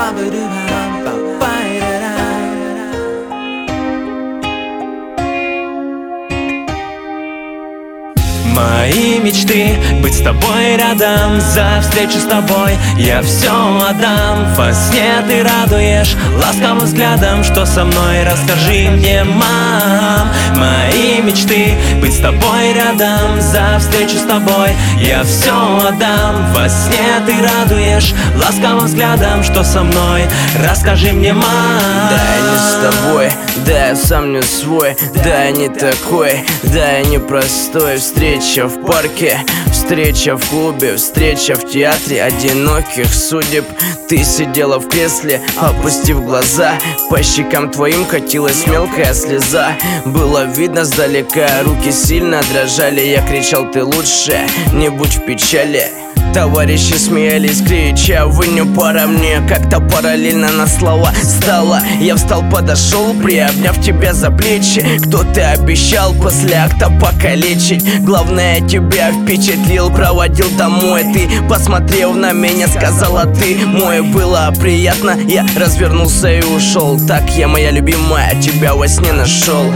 Мои мечты — быть с тобой рядом. За встречу с тобой я все отдам. Во сне ты радуешь ласковым взглядом. Что со мной, расскажи мне, мам. Мои мечты — быть с тобой рядом. За встречу с тобой я все отдам. Во сне ты радуешь ласковым взглядом. Что со мной, расскажи мне, мам. Да, я не с тобой, да, я сам не свой. Да, я не такой, да, я не простой. Встреча в парке, встреча в клубе, встреча в театре одиноких судеб. Ты сидела в кресле, опустив глаза. По щекам твоим катилась мелкая слеза. Было видно сдалека, руки сильно дрожали. Я кричал: ты лучше, не будь в печали. Товарищи смеялись, крича: вы не пара. Мне как-то параллельно на слова стало. Я встал, подошел, приобняв тебя за плечи. Кто ты обещал после акта покалечить? Главное, тебя впечатлил, проводил домой. Ты, посмотрев на меня, сказала: ты мой. Было приятно, я развернулся и ушел. Так я, моя любимая, тебя во сне нашел.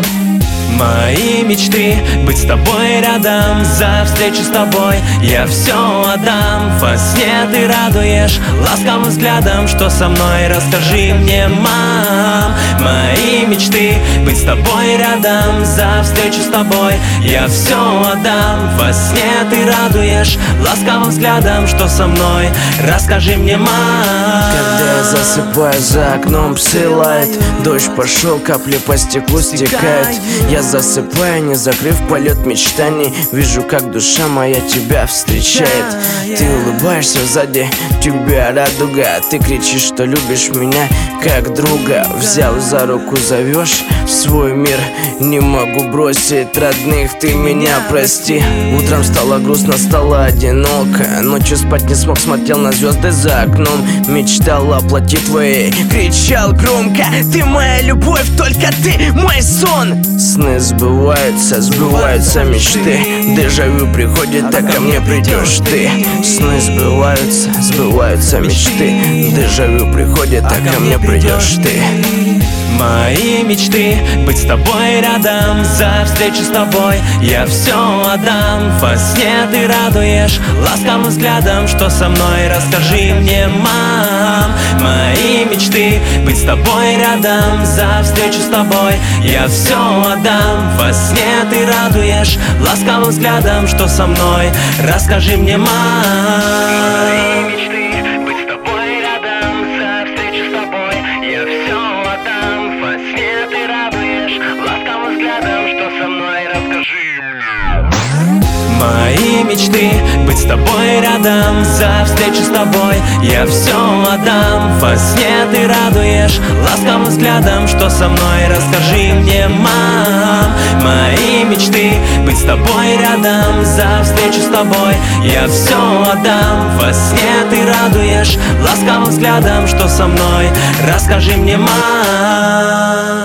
Мои мечты — быть с тобой рядом. За встречу с тобой я все отдам. Во сне ты радуешь ласковым взглядом. Что со мной, расскажи мне, мам. Мои мечты — быть с тобой рядом. За встречу с тобой я все отдам. Во сне ты радуешь ласковым взглядом. Что со мной, расскажи мне, мам. Когда я засыпаю, за окном псы лают. Дождь пошел, капли по стеклу стекают. Я засыпаю, не закрыв полет мечтаний. Вижу, как душа моя тебя встречает. Ты улыбаешься сзади, тебя радуга. Ты кричишь, что любишь меня как друга. Взял за руку, зовешь в свой мир. Не могу бросить родных, ты меня прости. Утром стало грустно, стало одиноко. Ночью спать не смог, смотрел на звезды за окном. Мечтал о плоти твоей, кричал громко: ты моя любовь, только ты мой сон. Сны сбываются, сбываются мечты. Дежавю приходит, а ко мне придешь ты. Сны сбываются, сбываются мечты. Дежавю приходит, а ко мне придешь ты. Мои мечты — быть с тобой рядом. За встречу с тобой я все отдам. Во сне ты радуешь ласковым взглядом. Что со мной, расскажи мне, мам. Мои мечты — быть с тобой рядом. За встречу с тобой я все отдам. Во сне ты радуешь ласковым взглядом. Что со мной, расскажи мне, мам. Мои мечты — быть с тобой рядом. За встречу с тобой я все отдам. Во сне ты радуешь ласковым взглядом. Что со мной, расскажи мне. Мои мечты — быть с тобой рядом. За встречу с тобой я все отдам. Во сне ты радуешь ласковым взглядом. Что со мной, расскажи мне, мам. Мои мечты — быть с тобой рядом. За встречу с тобой я все отдам. Во сне ты радуешь ласковым взглядом. Что со мной, расскажи мне, мам.